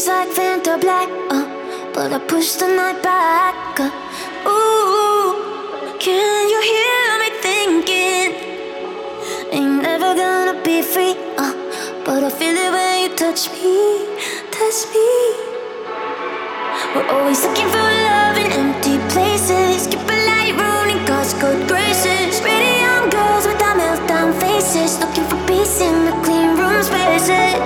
like Fanta Black, but I push the night back. Ooh, can you hear me thinking? Ain't never gonna be free, but I feel it when you touch me, touch me. We're always looking for love in empty places. Keep a light ruining God's good graces. Pretty young girls with our meltdown faces, looking for peace in the clean room spaces.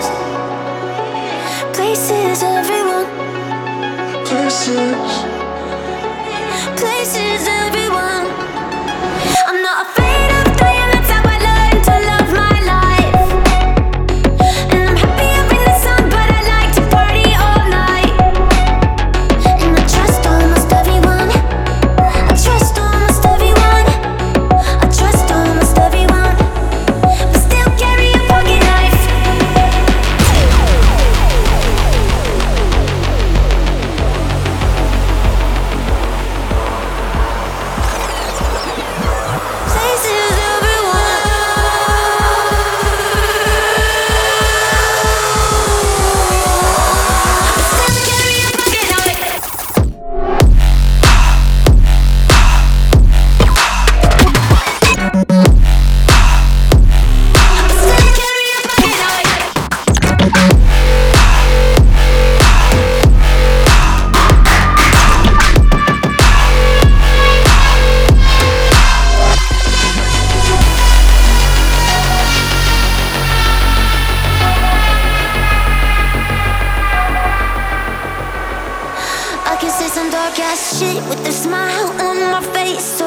Places, everyone. Places. Places, everyone. I'm not afraid of dying, that's how I learned to love my life. And I'm happy up in the sun, but I like to party all night. And I trust almost everyone. I trust almost everyone. I trust almost everyone. But still carry a pocket knife. Places, everyone. But still carry a pocket knife. But still carry a pocket knife. I can say some dark ass shit with a smile on my face. So